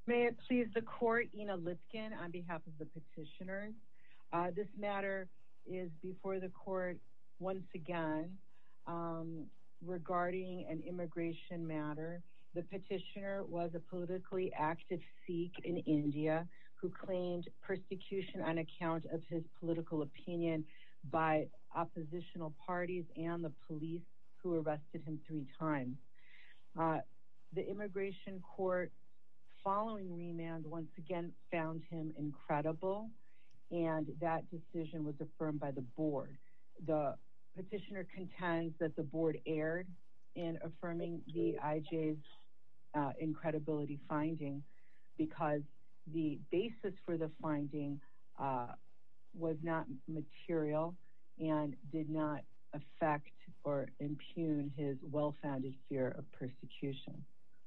May it please the court, Ina Lipkin on behalf of the petitioners. This matter is before the court once again regarding an immigration matter. The petitioner was a politically active Sikh in India who claimed persecution on account of his political opinion by oppositional parties and the police who arrested him 3 times. The immigration court, following remand, once again found him incredible, and that decision was affirmed by the board. The petitioner contends that the board erred in affirming the IJ's incredibility finding because the basis for the finding was not material and did not affect or impugn his well-founded fear of persecution.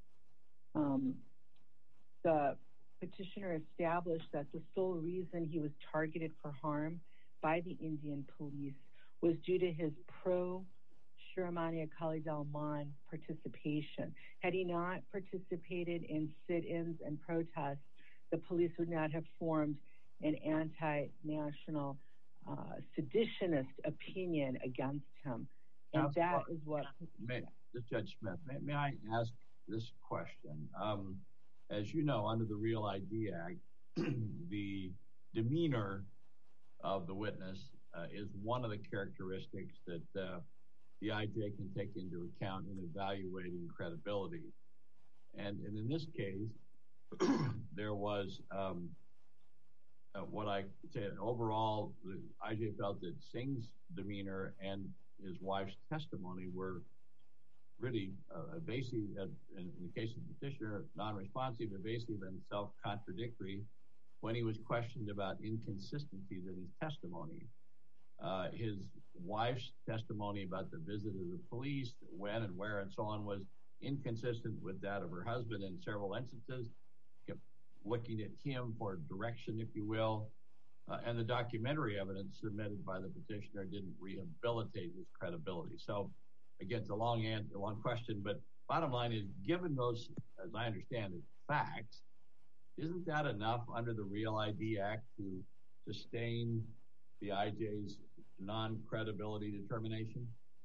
The petitioner established that the sole reason he was targeted for harm by the Indian police was due to his pro-Shiromani Akali Dal Man participation. Had he not participated in sit-ins and protests, the police would not have formed an anti-national seditionist opinion against him. And that is what... Judge Smith, may I ask this question? As you know, under the Real ID Act, the demeanor of the witness is one of the characteristics that the IJ can take into account in evaluating credibility. And in this case, there was what I said, overall, the IJ felt that Singh's demeanor and his wife's testimony were really evasive, in the case of the petitioner, non-responsive, evasive, and self-contradictory when he was questioned about inconsistencies in his testimony. His wife's testimony about the visit of the police, when and where and so on, was inconsistent with that of her husband in several instances, kept looking at him for direction, if you will, and the documentary evidence submitted by the petitioner didn't rehabilitate his credibility. So, again, it's a long question, but bottom line is, given those, as I understand it, facts, isn't that enough under the Real ID Act to sustain the IJ's non-credibility determination?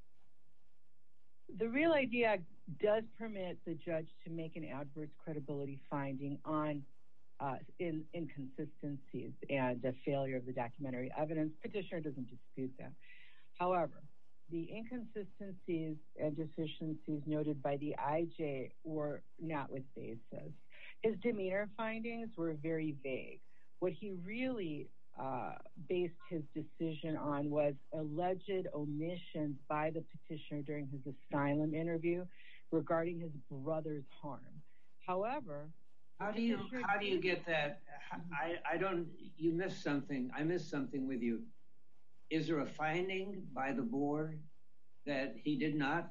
The Real ID Act does permit the judge to make an adverse credibility finding on inconsistencies and the failure of the documentary evidence. Petitioner doesn't dispute that. However, the inconsistencies and deficiencies noted by the IJ were not with basis. His demeanor findings were very vague. What he really based his decision on was alleged omissions by the petitioner during his asylum interview regarding his brother's harm. However, how do you get that? You missed something. I missed something with you. Is there a finding by the board that he did not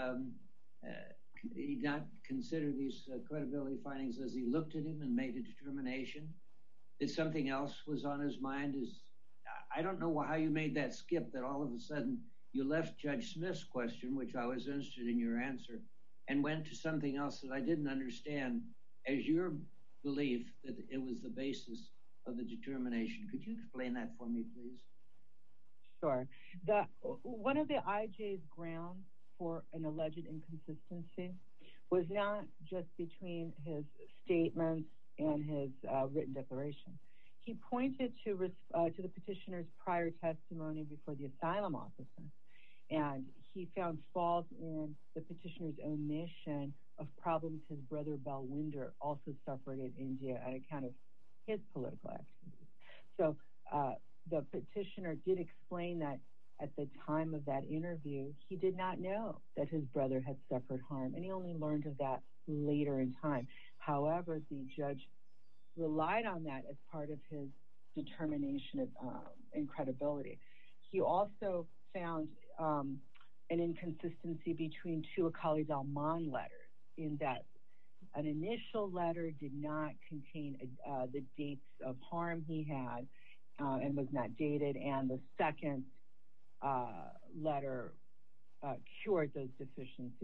consider these credibility findings as he looked at him and made a determination? That something else was on his mind? I don't know how you made that skip, that all of a sudden you left Judge Smith's question, which I was interested in your answer, and went to something else that I didn't understand as your belief that it was the basis of the determination. Could you explain that for me, please? Sure. One of the IJ's grounds for an alleged inconsistency was not just between his statements and his written declaration. He pointed to the petitioner's prior testimony before the asylum officer, and he found fault in the petitioner's omission of problems his brother Balwinder also suffered in India on account of his political activities. So the petitioner did explain that at the time of that interview, he did not know that his brother had suffered harm, and he only learned of that later in time. However, the judge relied on that as part of his determination of incredibility. He also found an inconsistency between 2 Akali Dal Man letters, in that an initial letter did not contain the dates of harm he had and was not dated, and the second letter cured those deficiencies.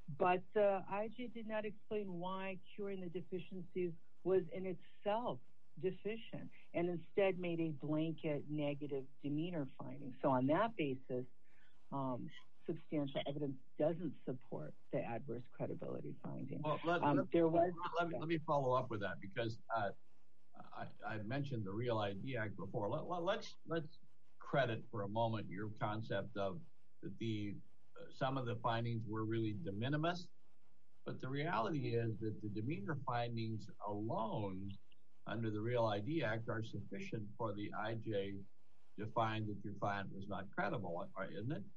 But the IJ did not explain why curing the deficiencies was in itself deficient, and instead made a blanket negative demeanor finding. So on that basis, substantial evidence doesn't support the adverse credibility finding. Well, let me follow up with that, because I mentioned the Real ID Act before. Let's credit for a moment your concept of that some of the findings were really de minimis, but the reality is that the demeanor findings alone under the Real ID Act are sufficient for the IJ to find that your client was not credible, isn't it?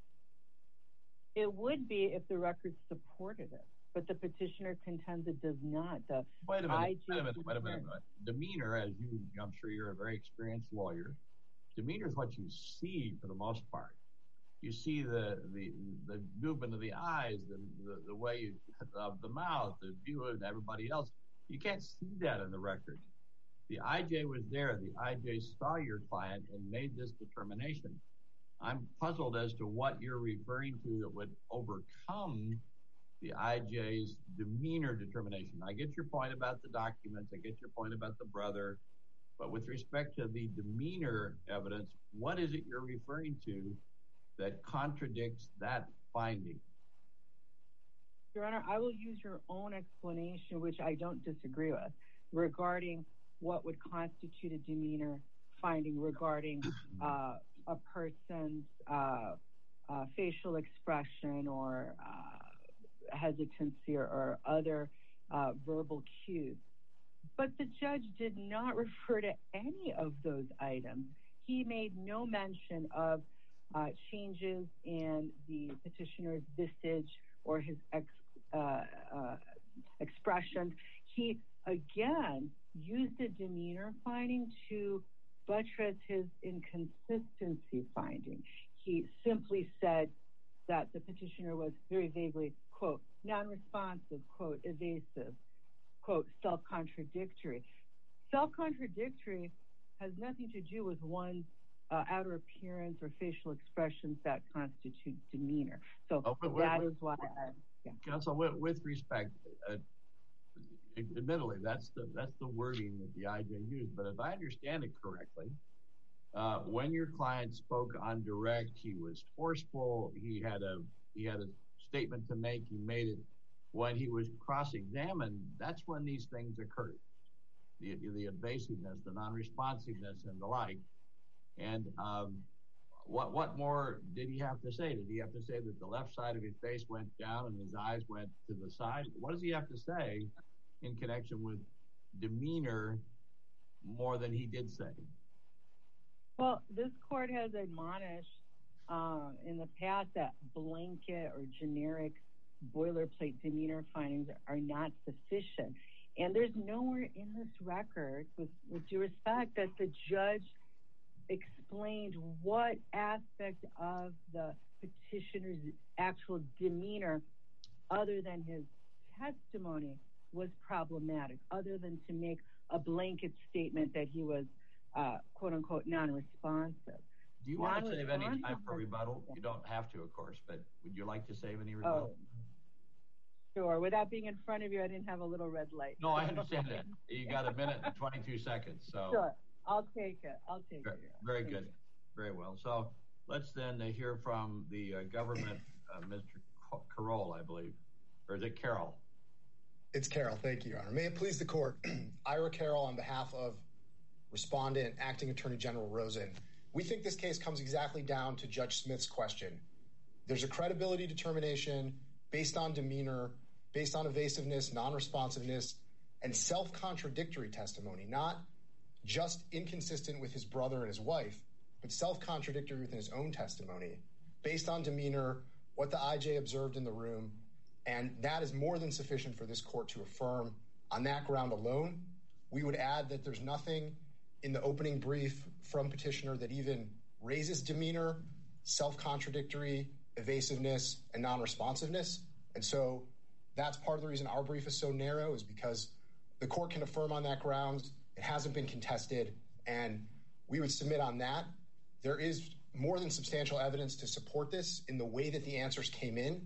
It would be if the record supported it, but the petitioner contends it does not. Wait a minute. Demeanor, I'm sure you're a very experienced lawyer. Demeanor is what you see for the most part. You see the movement of the eyes, the way of the mouth, the view of everybody else. You can't see that in the record. The IJ was there. The IJ saw your client and made this determination. I'm puzzled as to what you're referring to that would overcome the IJ's demeanor determination. I get your point about the documents. I get your point about the brother. But with respect to the demeanor evidence, what is it you're referring to that contradicts that finding? Your Honor, I will use your own explanation, which I don't disagree with, regarding what would constitute a demeanor finding regarding a person's facial expression or hesitancy or other verbal cues. But the judge did not refer to any of those items. He made no mention of changes in the petitioner's visage or his expressions. He, again, used a demeanor finding to buttress his inconsistency finding. He simply said that the petitioner was very vaguely, quote, non-responsive, quote, evasive, quote, self-contradictory. Self-contradictory has nothing to do with one's outer appearance or facial expressions that constitute demeanor. So that is why Counsel, with respect, admittedly, that's the wording that the IJ used. But if I understand it correctly, when your client spoke on direct, he was forceful. He had a statement to make. He made it. When he was cross-examined, that's when these things occurred. The evasiveness, the non-responsiveness, and the like. And what more did he have to say? Did he have to say that the left side of his face went down and his eyes went to the side? What does he have to say in connection with demeanor more than he did say? Well, this court has admonished in the past that blanket or generic boilerplate demeanor findings are not sufficient. And there's nowhere in this record, with due respect, that the judge explained what aspect of the petitioner's actual demeanor, other than his testimony, was problematic, other than to make a blanket statement that he was, quote-unquote, non-responsive. Do you want to save any time for rebuttal? You don't have to, of course, but would you like to save any rebuttal? Sure. Without being in front of you, I didn't have a little red light. No, I understand that. You got a minute and 22 seconds. So. Sure. I'll take it. Very good. Very well. So let's then hear from the government, Mr. Carroll, I believe. Or is it Carroll? It's Carroll. Thank you, Your Honor. May it please the court. Ira Carroll on behalf of Respondent, Acting Attorney General Rosen. We think this case comes exactly down to Judge Smith's question. There's a credibility determination based on demeanor, based on evasiveness, non-responsiveness, and self-contradictory testimony, not just inconsistent with his brother and his wife, but self-contradictory within his own testimony, based on demeanor, what the IJ observed in the room, and that is more than sufficient for this court to affirm. On that ground alone, we would add that there's nothing in the opening brief from petitioner that even raises demeanor, self-contradictory, evasiveness, and non-responsiveness. And so that's part of the reason our brief is so narrow, is because the court can affirm on that ground. It hasn't been contested, and we would submit on that. There is more than substantial evidence to support this in the way that the answers came in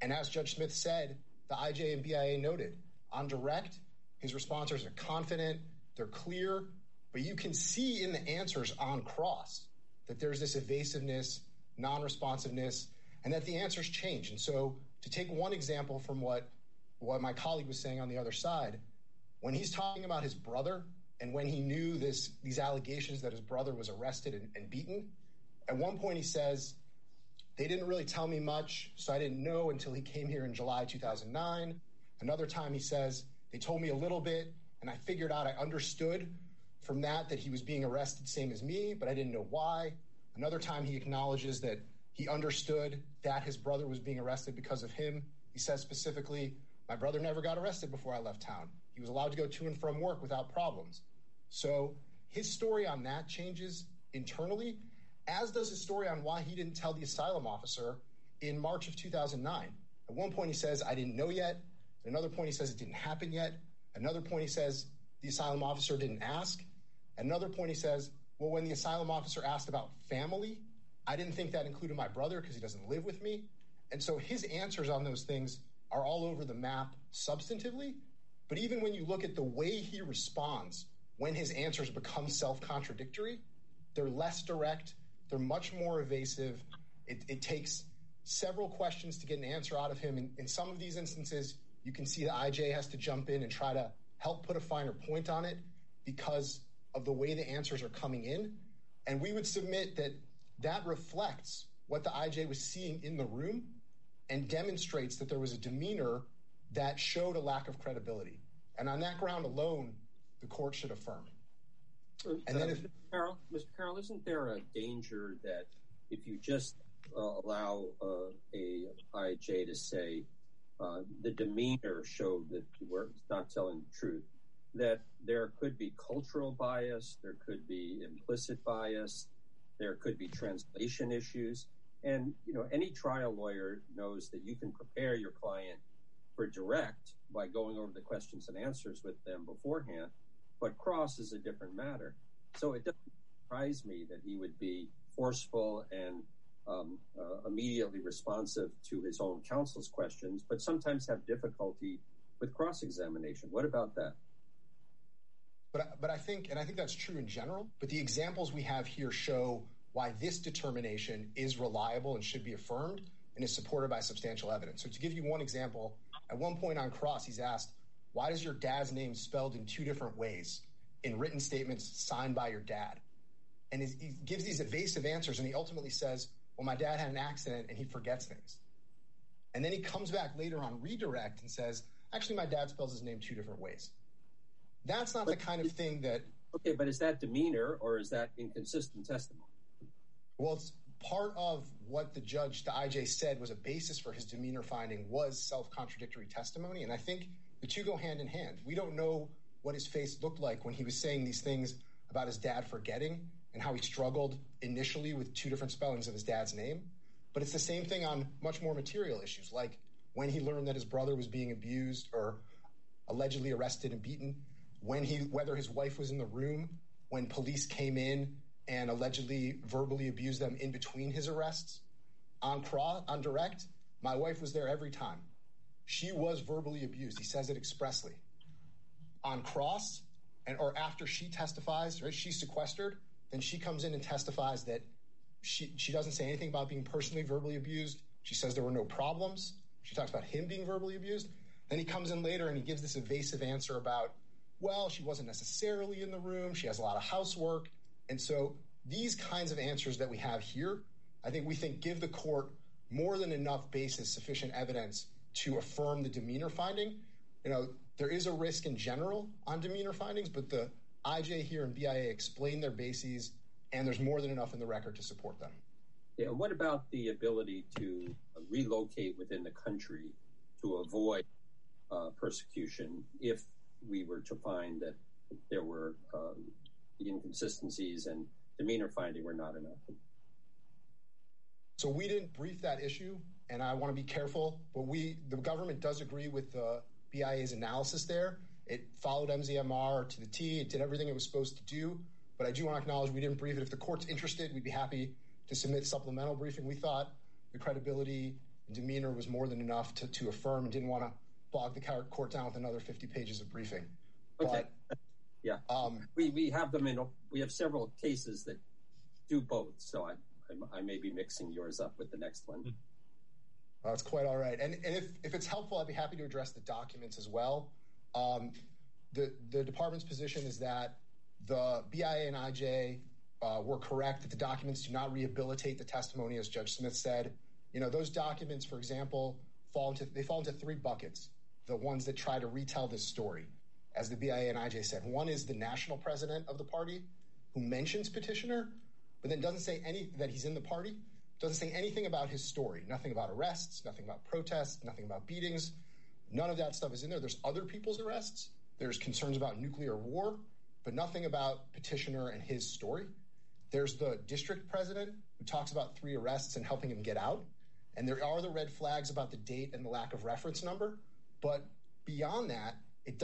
And as Judge Smith said, the IJ and BIA noted, on direct, his responses are confident, they're clear, but you can see in the answers on cross that there's this evasiveness, non-responsiveness, and that the answers change. And so to take one example from what my colleague was saying on the other side, when he's talking about his brother and when he knew these allegations that his brother was arrested and beaten, at one point he says, they didn't really tell me much, so I didn't know until he came here in July 2009. Another time he says, they told me a little bit, and I figured out, I understood from that he was being arrested same as me, but I didn't know why. Another time he acknowledges that he understood that his brother was being arrested because of him. He says specifically, my brother never got arrested before I left town. He was allowed to go to and from work without problems. So his story on that changes internally, as does his story on why he didn't tell the asylum officer in March of 2009. At one point he says, I didn't know yet. At another point he says it didn't happen yet. At another point he says the asylum officer didn't ask. At another point he says, well, when the asylum officer asked about family, I didn't think that included my brother because he doesn't live with me. And so his answers on those things are all over the map substantively. But even when you look at the way he responds, when his answers become self-contradictory, they're less direct, they're much more evasive. It takes several questions to get an answer out of him. In some of these instances, you can see the IJ has to jump in and try to help put a finer point on it because of the way the answers are coming in. And we would submit that reflects what the IJ was seeing in the room and demonstrates that there was a demeanor that showed a lack of credibility. And on that ground alone, the court should affirm. And then Mr. Carroll, isn't there a danger that if you just allow a IJ to say the demeanor showed that you were not telling the truth, that there could be cultural bias, there could be implicit bias, there could be translation issues. And, any trial lawyer knows that you can prepare your client for direct by going over the questions and answers with them beforehand, but cross is a different matter. So it doesn't surprise me that he would be forceful and immediately responsive to his own counsel's questions, but sometimes have difficulty with cross-examination. What about that? But I think that's true in general, but the examples we have here show why this determination is reliable and should be affirmed and is supported by substantial evidence. So to give you one example, at one point on cross, he's asked, why is your dad's name spelled in two different ways in written statements signed by your dad? And he gives these evasive answers, and he ultimately says, well, my dad had an accident and he forgets things. And then he comes back later on redirect and says, actually, my dad spells his name two different ways. That's not the kind of thing that... Okay, but is that demeanor or is that inconsistent testimony? Well, it's part of what the IJ said was a basis for his demeanor finding was self-contradictory testimony. And I think the two go hand in hand. We don't know what his face looked like when he was saying these things about his dad forgetting and how he struggled initially with two different spellings of his dad's name. But it's the same thing on much more material issues, like when he learned that his brother was being abused or allegedly arrested and beaten, whether his wife was in the room when police came in and allegedly verbally abused them in between his arrests. On direct, my wife was there every time. She was verbally abused. He says it expressly. On cross, or after she testifies, right, she's sequestered, then she comes in and testifies that she doesn't say anything about being personally verbally abused. She says there were no problems. She talks about him being verbally abused. Then he comes in later and he gives this evasive answer about, well, she wasn't necessarily in the room. She has a lot of housework. And so these kinds of answers that we have here, we think give the court more than enough basis, sufficient evidence to affirm the demeanor finding. There is a risk in general on demeanor findings, but the IJ here and BIA explain their bases, and there's more than enough in the record to support them. Yeah, what about the ability to relocate within the country to avoid persecution if we were to find that there were the inconsistencies and demeanor finding were not enough? So we didn't brief that issue, and I want to be careful, but the government does agree with the BIA's analysis there. It followed MZMR to the T. It did everything it was supposed to do, but I do want to acknowledge we didn't brief it. If the court's interested, we'd be happy to submit supplemental briefing. We thought the credibility demeanor was more than enough to affirm, and didn't want to bog the court down with another 50 pages of briefing. Okay. Yeah. We have them we have several cases that do both. So I may be mixing yours up with the next one. That's quite all right. And if it's helpful, I'd be happy to address the documents as well. The department's position is that the BIA and IJ were correct that the documents do not rehabilitate the testimony, as Judge Smith said. Those documents, for example, fall into three buckets. The ones that try to retell this story, as the BIA and IJ said. One is the national president of the party who mentions petitioner, but then doesn't say that he's in the party, doesn't say anything about his story, nothing about arrests, nothing about protests, nothing about beatings. None of that stuff is in there. There's other people's arrests. There's concerns about nuclear war, but nothing about petitioner and his story. There's the district president who talks about 3 arrests and helping him get out. And there are the red flags about the date and the lack of reference number. But beyond that, the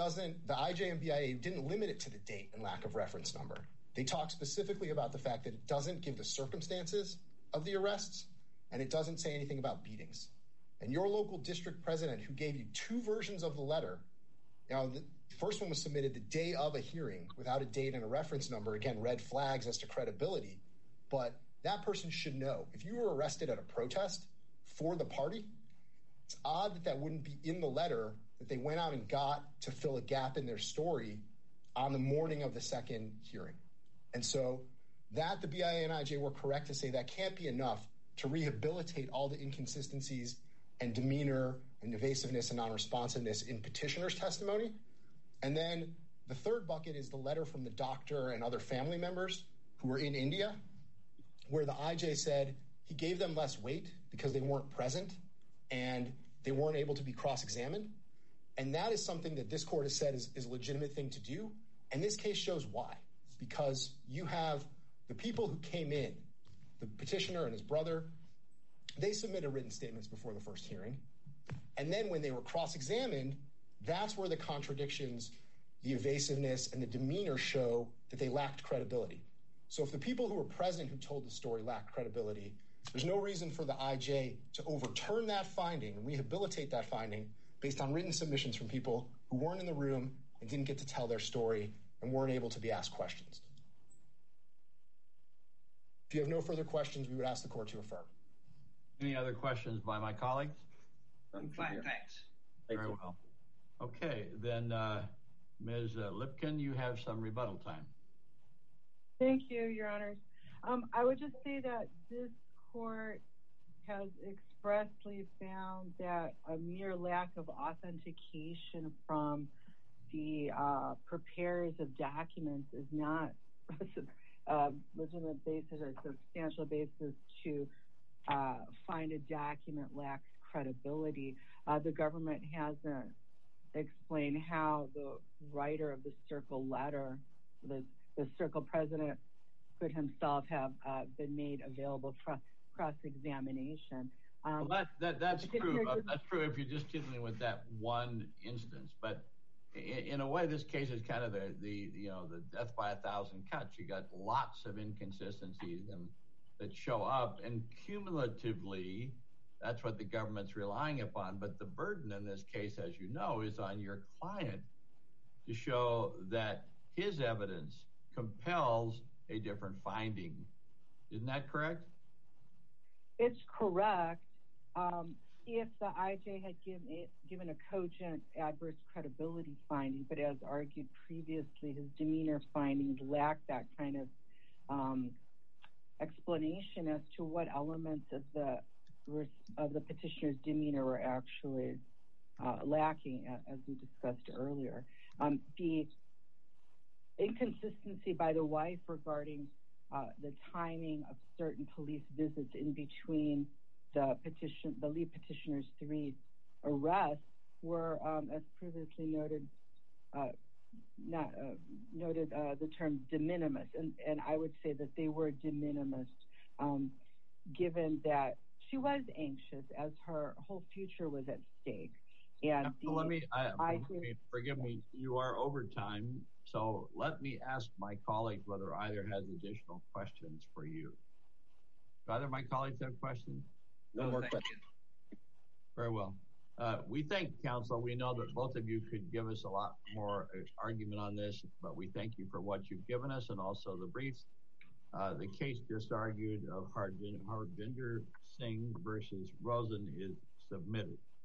IJ and BIA didn't limit it to the date and lack of reference number. They talk specifically about the fact that it doesn't give the circumstances of the arrests, and it doesn't say anything about beatings. And your local district president, who gave you 2 versions of the letter, the first one was submitted the day of a hearing without a date and a reference number. Again, red flags as to credibility. But that person should know. If you were arrested at a protest for the party, it's odd that wouldn't be in the letter that they went out and got to fill a gap in their story on the morning of the second hearing. And so that the BIA and IJ were correct to say that can't be enough to rehabilitate all the inconsistencies and demeanor and evasiveness and non-responsiveness in petitioner's testimony. And then the third bucket is the letter from the doctor and other family members who were in India, where the IJ said he gave them less weight because they weren't present and they weren't able to be cross-examined. And that is something that this court has said is a legitimate thing to do. And this case shows why. Because you have the people who came in, the petitioner and his brother, they submitted written statements before the first hearing. And then when they were cross-examined, that's where the contradictions, the evasiveness, and the demeanor show that they lacked credibility. So if the people who were present who told the story lacked credibility, there's no reason for the IJ to overturn that finding and rehabilitate that finding based on written submissions from people who weren't in the room and didn't get to tell their story and weren't able to be asked questions. If you have no further questions, we would ask the court to affirm. Any other questions by my colleagues? I'm fine, thanks. Very well. Okay, then Ms. Lipkin, you have some rebuttal time. Thank you, Your Honors. I would just say that this court has expressly found that a mere lack of authentication from the preparers of documents is not a legitimate basis or substantial basis to find a document lacks credibility. The government hasn't explained how the writer of the Circle letter, the Circle president, could himself have been made available for cross-examination. Well, that's true. That's true if you're just dealing with that one instance. But in a way, this case is kind of the death by 1,000 cuts. You got lots of inconsistencies that show up, and cumulatively, that's what the government's relying upon. But the burden in this case, as you know, is on your client to show that his evidence compels a different finding. Isn't that correct? It's correct. If the IJ had given a cogent adverse credibility finding, but as argued previously, his demeanor findings lack that kind of explanation as to what elements of the petitioner's demeanor were actually lacking, as we discussed earlier. The inconsistency by the wife regarding the timing of certain police visits in between the lead petitioner's 3 arrests were, as previously noted, the term de minimis, and I would say that they were de minimis, given that she was anxious as her whole future was at stake. And forgive me, you are over time, so let me ask my colleague whether either has additional questions for you. Do either of my colleagues have questions? No more questions. Very well. We thank counsel. We know that both of you could give us a lot more argument on this, but we thank you for what you've given us and also the briefs. The case just argued of Harjinder Singh versus Rosen is submitted.